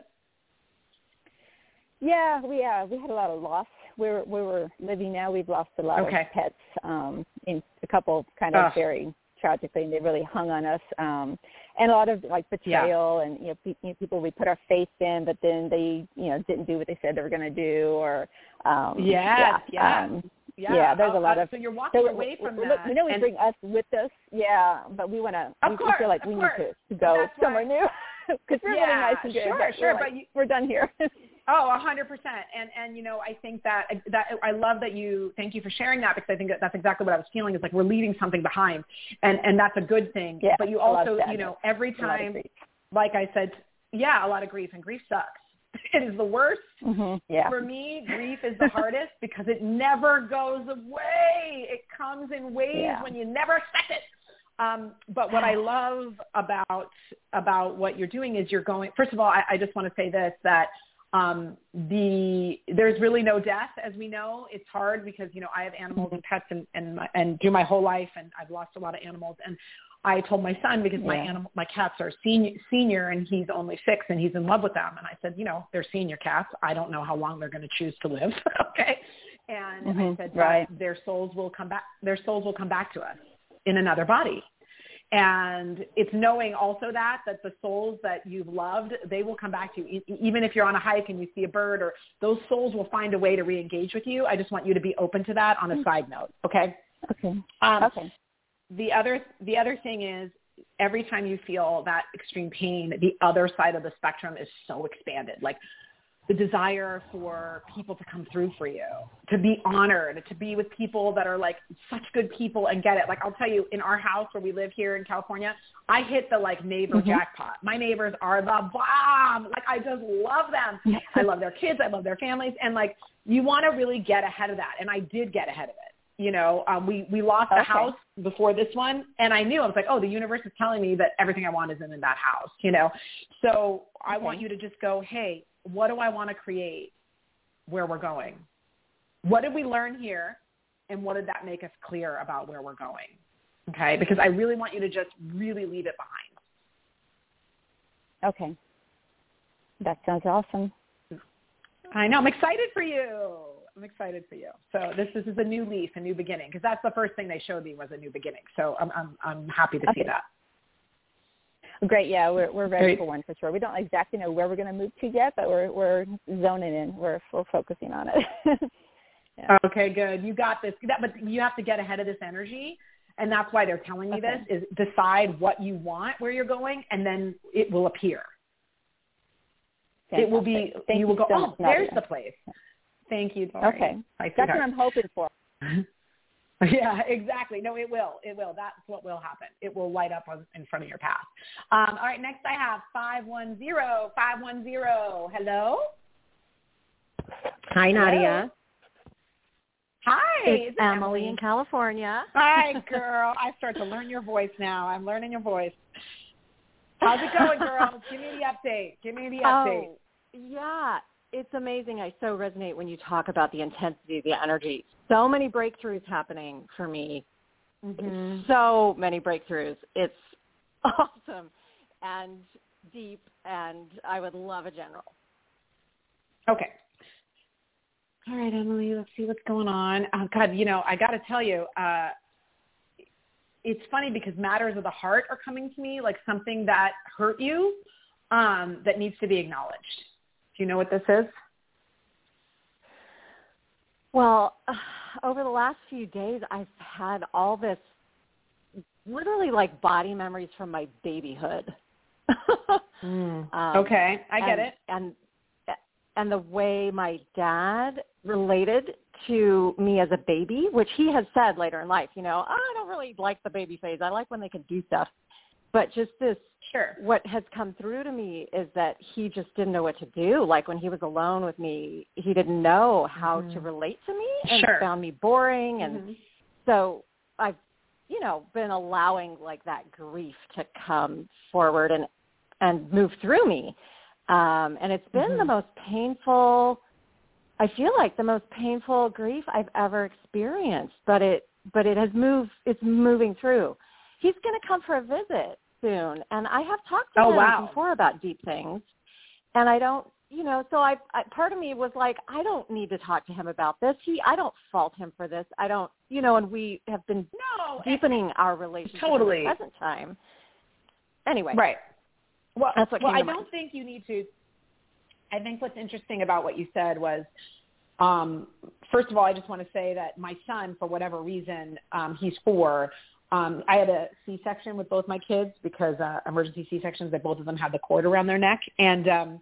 Yeah, we uh, we had a lot of loss. Where where we're living now, we've lost a lot okay. of pets. Um, in a couple kind of Ugh. very tragically, and they really hung on us. Um, and a lot of like betrayal, yeah. and you know, pe- you know, people we put our faith in, but then they you know didn't do what they said they were going to do, or um, yes, yeah, yeah, um, yeah. yeah. There's uh, a lot uh, of so you're walking so away from we, that. We know we and, bring us with us, yeah, but we want to. We, course, we feel like we course. need to, to go That's somewhere why, new because we're yeah, really nice and good. Sure, but sure, we're like, but you, we're done here. Oh, a hundred percent. And, and, you know, I think that, that I love that you, thank you for sharing that because I think that that's exactly what I was feeling is like we're leaving something behind and, and that's a good thing. Yeah, but you also, you know, every time, like I said, yeah, a lot of grief and grief sucks. It is the worst. Mm-hmm. Yeah. For me, grief is the hardest because it never goes away. It comes in waves yeah. when you never expect it. Um, but what I love about about what you're doing is you're going. First of all, I, I just want to say this that um, the there's really no death, as we know. It's hard because you know I have animals and pets and and, my, and do my whole life, and I've lost a lot of animals. And I told my son because my yeah. animal my cats are senior senior and he's only six and he's in love with them. And I said, you know, they're senior cats. I don't know how long they're going to choose to live. Okay, and mm-hmm. I said, right. their souls will come back. Their souls will come back to us in another body. And it's knowing also that, that the souls that you've loved, they will come back to you. E- even if you're on a hike and you see a bird or those souls will find a way to re-engage with you. I just want you to be open to that on a side note. Okay. Okay. Um, okay. The other, the other thing is every time you feel that extreme pain, the other side of the spectrum is so expanded. Like the desire for people to come through for you, to be honored, to be with people that are like such good people and get it. Like I'll tell you, in our house where we live here in California, I hit the like neighbor mm-hmm. jackpot. My neighbors are the bomb. Like I just love them. I love their kids. I love their families. And like you want to really get ahead of that. And I did get ahead of it. You know, um, we, we lost okay. a house before this one. And I knew, I was like, oh, the universe is telling me that everything I want isn't in that house, you know? So I okay. want you to just go, hey, what do I want to create where we're going? What did we learn here? And what did that make us clear about where we're going? Okay. Because I really want you to just really leave it behind. Okay. That sounds awesome. I know. I'm excited for you. I'm excited for you. So this, this is a new leaf, a new beginning, because that's the first thing they showed me was a new beginning. So I'm, I'm, I'm happy to okay. see that. Great. Yeah, we're we're ready Great. for one for sure. We don't exactly know where we're going to move to yet, but we're we're zoning in. We're we're focusing on it. yeah. Okay, good. You got this. That, but you have to get ahead of this energy, and that's why they're telling me okay. this: is decide what you want, where you're going, and then it will appear. Fantastic. It will be. Thank you will you go. so Oh, much, there's Nadia. the place. Thank you, Dory. Okay, Bye, that's sweetheart. what I'm hoping for. Yeah, exactly. No, it will. It will. That's what will happen. It will light up on, in front of your path. Um, all right, next I have five one zero, five one zero. Hello? Hi, Hello? Nadia. Hi. It's Is it Emily, Emily in California. Hi, girl. I start to learn your voice now. I'm learning your voice. How's it going, girl? Give me the update. Give me the update. Oh, yeah. It's amazing. I so resonate when you talk about the intensity, the energy. So many breakthroughs happening for me. Mm-hmm. So many breakthroughs. It's awesome and deep, and I would love a general. Okay. All right, Emily, let's see what's going on. Oh, God, you know, I got to tell you, uh, it's funny because matters of the heart are coming to me, like something that hurt you um, that needs to be acknowledged. Do you know what this is? Well, uh, over the last few days, I've had all this literally like body memories from my babyhood. mm. um, okay, I get and, it. And and the way my dad related to me as a baby, which he has said later in life, you know, oh, I don't really like the baby phase. I like when they can do stuff. But just this, sure. what has come through to me is that he just didn't know what to do. Like when he was alone with me, he didn't know how mm-hmm. to relate to me and sure. found me boring. And mm-hmm. so I've, you know, been allowing like that grief to come forward and, and move through me. Um, and it's been mm-hmm. the most painful, I feel like the most painful grief I've ever experienced, but it, but it has moved, it's moving through. He's going to come for a visit soon, and I have talked to oh, him wow. before about deep things, and I don't, you know, so I, I, part of me was like, I don't need to talk to him about this. He, I don't fault him for this. I don't, you know, and we have been no, deepening our relationship totally. in the present time. Anyway. Right. Well, that's what well came I to don't mind. think you need to, I think what's interesting about what you said was, um, first of all, I just want to say that my son, for whatever reason, um, he's four, Um, I had a C-section with both my kids because uh, emergency C-sections, that both of them had the cord around their neck. And um,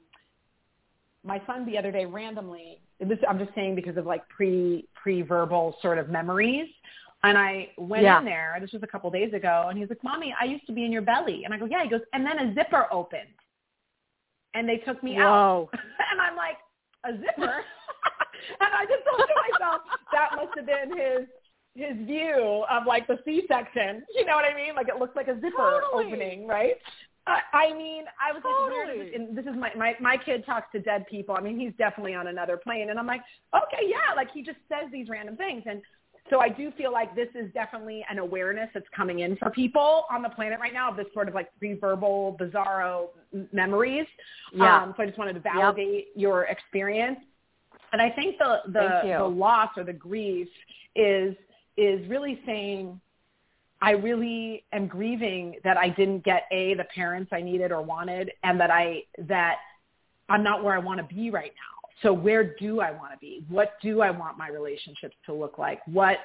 my son the other day randomly, this I'm just saying because of like pre, pre-verbal sort of memories. And I went yeah. in there, this was a couple days ago, and he's like, Mommy, I used to be in your belly. And I go, yeah. He goes, and then a zipper opened. And they took me Whoa. out. And I'm like, a zipper? And I just thought to myself, that must have been his his view of like the C-section, you know what I mean? Like it looks like a zipper totally. opening, right? Uh, I mean, I was totally. like, weird. And this is my, my, my kid talks to dead people. I mean, he's definitely on another plane. And I'm like, okay, yeah, like he just says these random things. And so I do feel like this is definitely an awareness that's coming in for people on the planet right now of this sort of like pre-verbal, bizarro memories. Yeah. Um, so I just wanted to validate yep. your experience. And I think the, the, the loss or the grief is, is really saying, I really am grieving that I didn't get A, the parents I needed or wanted, and that I, that I'm not where I want to be right now. So where do I want to be? What do I want my relationships to look like? What,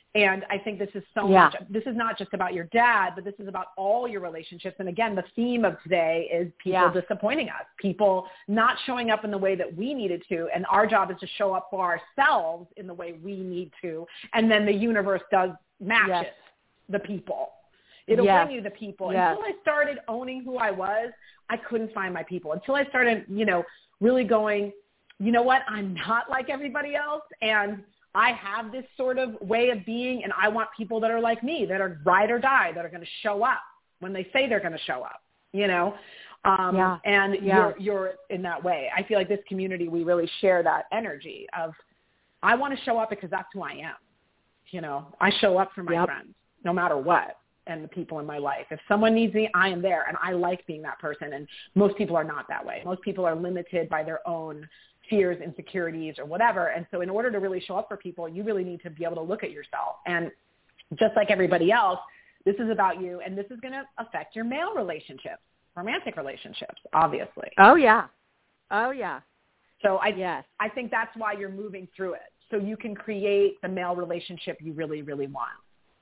And I think this is so yeah. much, this is not just about your dad, but this is about all your relationships. And again, the theme of today is people yeah. disappointing us, people not showing up in the way that we needed to. And our job is to show up for ourselves in the way we need to. And then the universe does match yes. it, the people. It'll yes. bring you the people. Yes. Until I started owning who I was, I couldn't find my people. Until I started, you know, really going, you know what, I'm not like everybody else. And I have this sort of way of being, and I want people that are like me, that are ride or die, that are going to show up when they say they're going to show up, you know? Um, yeah. And yeah. you're, you're in that way. I feel like this community, we really share that energy of, I want to show up because that's who I am. You know, I show up for my yep. friends no matter what, and the people in my life. If someone needs me, I am there, and I like being that person. And most people are not that way. Most people are limited by their own fears, insecurities, or whatever. And so in order to really show up for people, you really need to be able to look at yourself. And just like everybody else, this is about you, and this is going to affect your male relationships, romantic relationships, obviously. Oh, yeah. Oh, yeah. So I, yes. I think that's why you're moving through it, so you can create the male relationship you really, really want.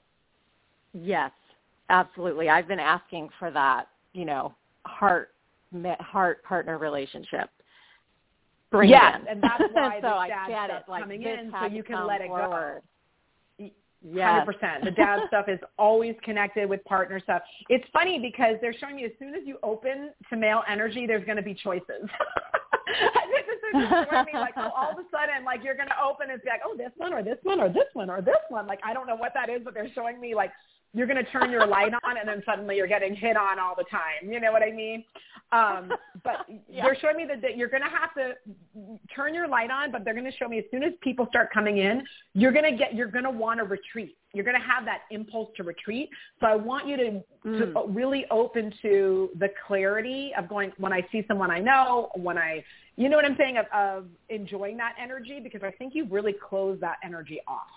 Yes, absolutely. I've been asking for that, you know, heart, heart partner relationship. Bring yes, it in. and that's why so the I dad get stuff it. Like, coming this in, so has you to can come let it forward. go. Yes. one hundred percent. The dad stuff is always connected with partner stuff. It's funny because they're showing you as soon as you open to male energy, there's going to be choices. They're just showing me like, oh, all of a sudden, like you're going to open and be like, oh, this one or this one or this one or this one. Like, I don't know what that is, but they're showing me like you're going to turn your light on and then suddenly you're getting hit on all the time. You know what I mean? Um, but yeah. They're showing me that, that you're going to have to turn your light on, but they're going to show me as soon as people start coming in, you're going to get, you're going to want to retreat. You're going to have that impulse to retreat. So I want you to, mm. to really open to the clarity of going, when I see someone I know, when I, you know what I'm saying, of, of enjoying that energy, because I think you've really closed that energy off.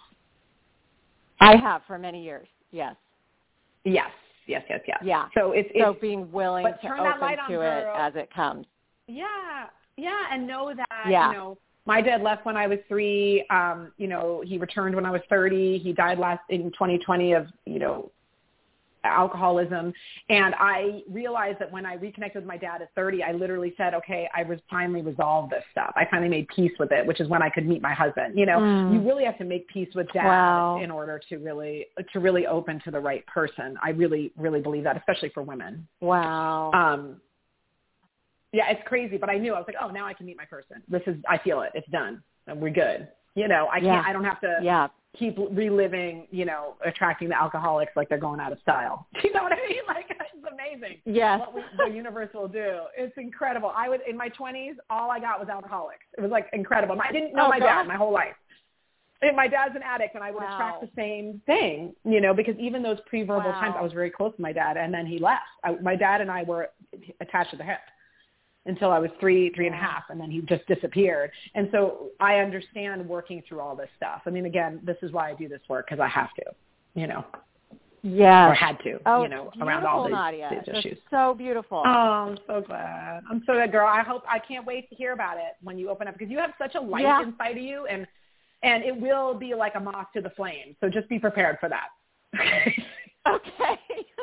I have for many years. Yes. Yes. Yes. Yes. Yes. Yeah. So it's, so it's being willing to turn open that light on, to girl. it as it comes. Yeah. Yeah. And know that, yeah. you know, my dad left when I was three. Um, you know, he returned when I was thirty. He died last in twenty twenty of, you know, alcoholism. And I realized that when I reconnected with my dad at thirty, I literally said, okay, I was finally resolved this stuff. I finally made peace with it, which is when I could meet my husband. You know, mm. you really have to make peace with dad wow. in order to really, to really open to the right person. I really, really believe that, especially for women. Wow. Um, yeah, it's crazy, but I knew, I was like, oh, now I can meet my person. This is, I feel it. It's done. And we're good. You know, I yeah. can't, I don't have to yeah. keep reliving, you know, attracting the alcoholics like they're going out of style. You know what I mean? Like, it's amazing. Yes. What we, the universe will do. It's incredible. I was, in my twenties, all I got was alcoholics. It was like incredible. I didn't know oh, my God. dad my whole life. And my dad's an addict, and I would wow. attract the same thing, you know, because even those pre-verbal wow. times, I was very close to my dad, and then he left. I, my dad and I were attached to the hip until I was three, three and a half, and then he just disappeared. And so I understand working through all this stuff. I mean, again, this is why I do this work, because I have to, you know. Yeah. Or had to, oh, you know, around all these, Nadia. these issues. That's so beautiful. Oh, I'm so glad. I'm so glad, girl. I hope, I can't wait to hear about it when you open up, because you have such a light yeah. inside of you, and and it will be like a moth to the flame. So just be prepared for that. okay.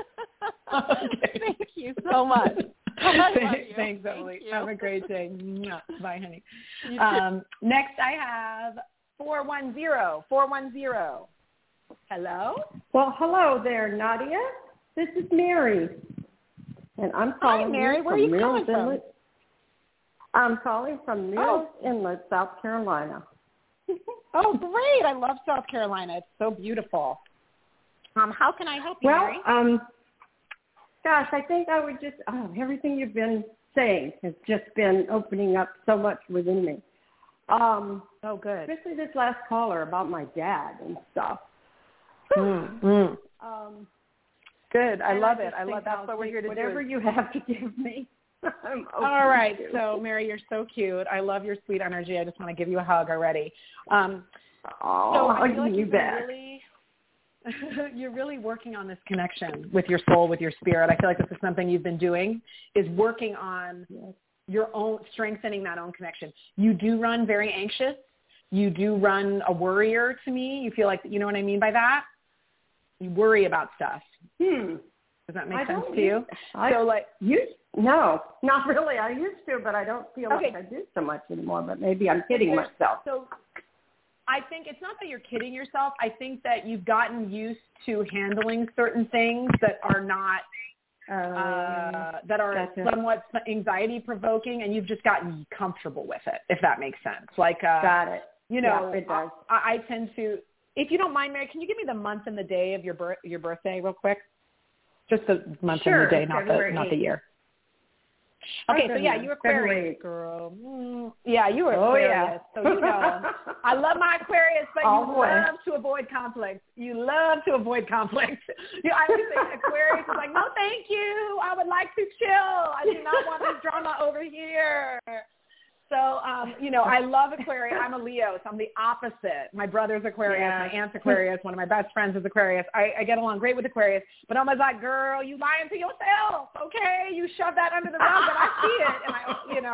okay. Thank you so much. Thanks, Thank Emily. you. Have a great day. Bye, honey. Um, next, I have four one zero. four one zero. Hello? Well, hello there, Nadia. This is Mary. And I'm calling Hi, Mary. you Where from are you Mills calling Inlet. From? I'm calling from Mills oh. Inlet, South Carolina. Oh, great. I love South Carolina. It's so beautiful. Um, how can I help you, well, Mary? um, gosh, I think I would just, oh, everything you've been saying has just been opening up so much within me. Um, oh, good. Especially this last caller about my dad and stuff. Mm, mm. Um, good. I love I it. I love that's what we're here to whatever do. you have to give me. All right. So, Mary, you're so cute. I love your sweet energy. I just want to give you a hug already. Um, oh, so I feel like you you're bet. really, you're really working on this connection with your soul, with your spirit. I feel like this is something you've been doing, is working on your own, strengthening that own connection. You do run very anxious. you do run a worrier to me. You feel like, you know what I mean by that? You worry about stuff. Hmm. Does that make I sense don't to you? I, so like, you, no, not really. I used to, but I don't feel okay. like I do so much anymore, but maybe I'm kidding myself. So I think it's not that you're kidding yourself. I think that you've gotten used to handling certain things that are not, uh, uh, that are gotcha. somewhat anxiety provoking, and you've just gotten comfortable with it, if that makes sense. Like, uh, got it. You know, yeah, it does. I, I tend to, if you don't mind, Mary, can you give me the month and the day of your birth, your birthday real quick? Just the month sure, and the day, not the, not the year. Okay, so yeah, you Aquarius, girl. Mm, yeah, you were oh, Aquarius, yeah. so you know. I love my Aquarius, but All you the way. love to avoid conflict. You love to avoid conflict. You know, I always think Aquarius is like, no, thank you. I would like to chill. I do not want this drama over here. So, um, you know, I love Aquarius. I'm a Leo, so I'm the opposite. My brother's Aquarius, yeah. my aunt's Aquarius, one of my best friends is Aquarius. I, I get along great with Aquarius, but I'm always like, girl, you lying to yourself, okay? You shove that under the rug, but I see it, and I, you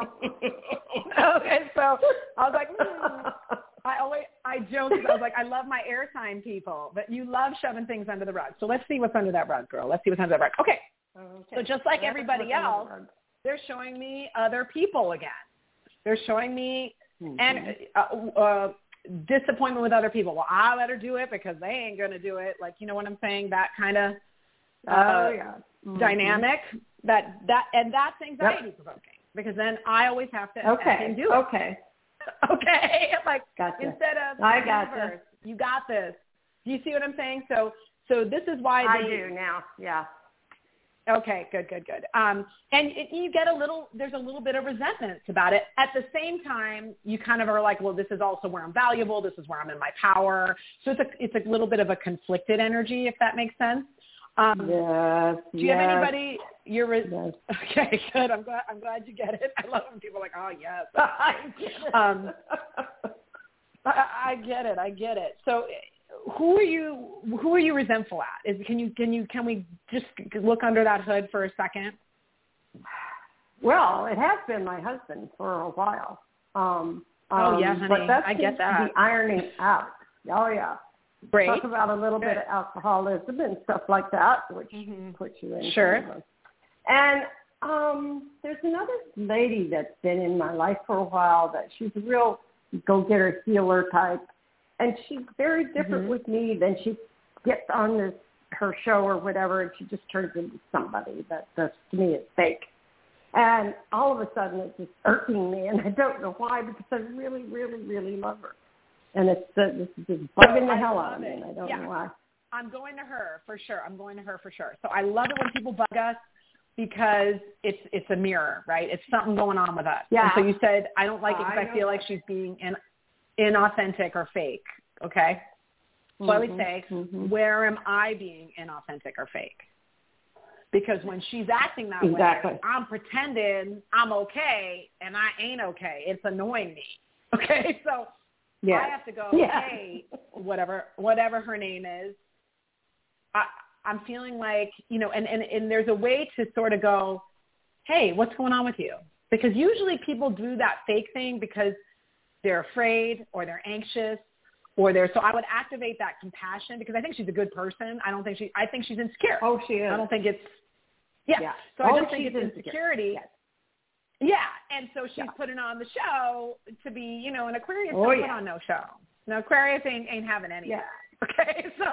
know. Okay, so I was like, mm. I always, I joke, I was like, I love my air sign people, but you love shoving things under the rug. So let's see what's under that rug, girl. Let's see what's under that rug. Okay, okay. So just like That's everybody else, they're showing me other people again. They're showing me mm-hmm. and uh, uh, disappointment with other people. Well, I let her do it because they ain't going to do it. Like, you know what I'm saying? That kind of uh, oh, yeah. mm-hmm. dynamic. That that and that's anxiety yep. provoking because then I always have to okay. do it. Okay. Okay. Like gotcha. Instead of I gotcha. universe, you got this. Do you see what I'm saying? So so this is why I they, do now. Yeah. Okay, good, good, good. Um, and it, you get a little, there's a little bit of resentment about it. At the same time, you kind of are like, well, this is also where I'm valuable. This is where I'm in my power. So it's a, it's a little bit of a conflicted energy, if that makes sense. Um, yes. Do you yes. have anybody you're, re- yes. okay, good. I'm glad, I'm glad you get it. I love when people are like, oh, yes. I get it. Um, I, I get it. I get it. So who are you who are you resentful at? Is can you can you can we just look under that hood for a second? Well, it has been my husband for a while. Um, oh um, yeah, honey, but that I get that. To be ironing out. Oh yeah. Great. Talk about a little Good. bit of alcoholism and stuff like that, which mm-hmm. puts you in. Sure. And um, there's another lady that's been in my life for a while that she's a real go-getter, healer type. And she's very different mm-hmm. with me than she gets on this her show or whatever, and she just turns into somebody that, that to me is fake. And all of a sudden it's just irking me, and I don't know why, because I really, really, really love her. And it's uh, this is just bugging the I hell out of me, it. and I don't yeah. know why. I'm going to her for sure. I'm going to her for sure. So I love it when people bug us because it's it's a mirror, right? It's something going on with us. Yeah. And so you said, I don't like it because I, I feel like she's being in. inauthentic or fake, okay? So mm-hmm, I would say, mm-hmm. where am I being inauthentic or fake? Because when she's acting that exactly. way, I'm pretending I'm okay, and I ain't okay. It's annoying me, okay? So yes. I have to go, yeah. hey, whatever whatever her name is, I, I'm feeling like, you know, and, and, and there's a way to sort of go, hey, what's going on with you? Because usually people do that fake thing because they're afraid or they're anxious or they're, so I would activate that compassion because I think she's a good person. I don't think she, I think she's insecure. Oh, she is. I don't think it's, yeah. yeah. So oh, I just think it's insecure. insecurity. Yes. Yeah. And so she's yeah. putting on the show to be, you know, an Aquarius oh, don't yeah. put on no show. No, Aquarius ain't, ain't having any yeah. of that. Okay. So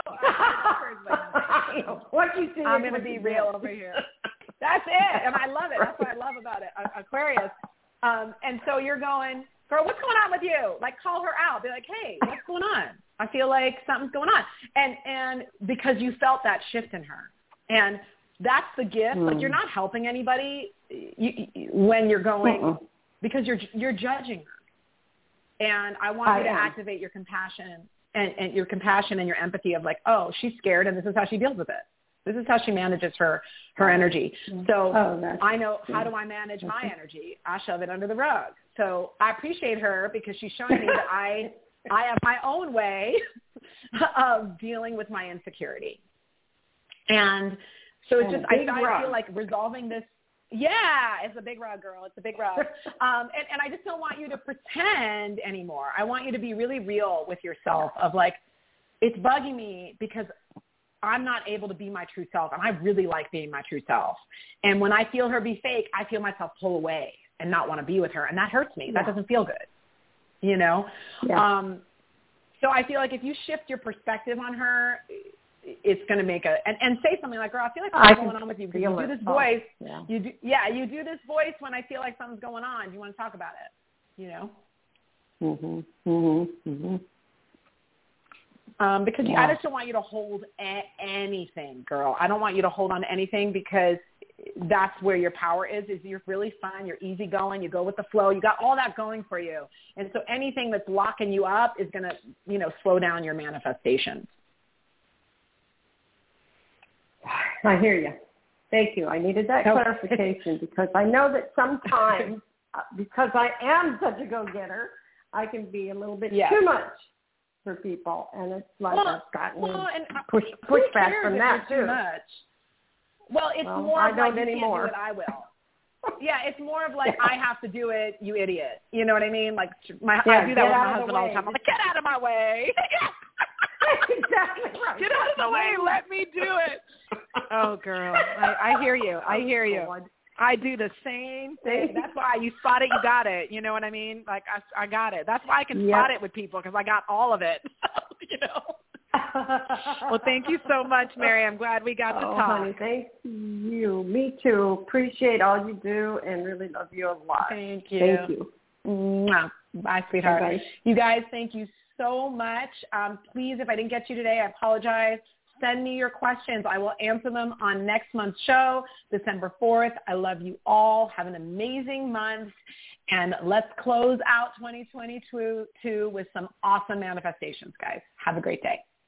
uh, what you see I'm going to be real over here. That's it. And I love it. That's what I love about it. Aquarius. Um, and so you're going, girl, what's going on with you? Like, call her out. Be like, hey, what's going on? I feel like something's going on. And and because you felt that shift in her. And that's the gift. Mm. Like, you're not helping anybody you, you, when you're going uh-uh. because you're you're judging her. And I want I you to am. activate your compassion and, and your compassion and your empathy of like, oh, she's scared and this is how she deals with it. This is how she manages her, her energy. So oh, I know, how do I manage my energy? I shove it under the rug. So I appreciate her because she's showing me that I I have my own way of dealing with my insecurity. And so it's just, I, I feel like resolving this, Yeah, it's a big rug, girl. It's a big rug. Um, and, and I just don't want you to pretend anymore. I want you to be really real with yourself of like, it's bugging me because I'm not able to be my true self. And I really like being my true self. And when I feel her be fake, I feel myself pull away and not want to be with her. And that hurts me. Yeah. That doesn't feel good, you know? Yeah. Um, so I feel like if you shift your perspective on her, it's going to make a, and, and say something like, girl, I feel like something's going on with you. Because you do this voice. Yeah. You do, yeah, you do this voice when I feel like something's going on. Do you want to talk about it? You know? Mm-hmm. Mm-hmm. Mm-hmm. Um, because yeah. I just don't want you to hold a- anything, girl. I don't want you to hold on to anything because that's where your power is, is you're really fun, you're easygoing, you go with the flow, you got all that going for you. And so anything that's locking you up is going to, you know, slow down your manifestations. I hear you. Thank you. I needed that okay. clarification because I know that sometimes, because I am such a go-getter, I can be a little bit yes. too much for people, and it's like well, I've gotten well, and push push back from that too. Much. Well, it's well, more I of don't like anymore. You can't do it, I will. Yeah, it's more of like yeah. I have to do it, you idiot. You know what I mean? Like my yeah, I do that with my husband all the time. I'm like, get out of my way. Exactly right. Get out of the way. Let me do it. Oh, girl, I, I hear you. I hear you. I do the same thing. That's why you spot it, you got it. You know what I mean? Like, I, I got it. That's why I can yep. spot it with people because I got all of it, you know? Well, thank you so much, Mary. I'm glad we got oh, to talk. Honey, thank you. Me too. Appreciate all you do and really love you a lot. Thank you. Thank you. Mwah. Bye, sweetheart. Bye-bye. You guys, thank you so much. Um, please, if I didn't get you today, I apologize. Send me your questions. I will answer them on next month's show, December fourth. I love you all. Have an amazing month. And let's close out twenty twenty-two with some awesome manifestations, guys. Have a great day.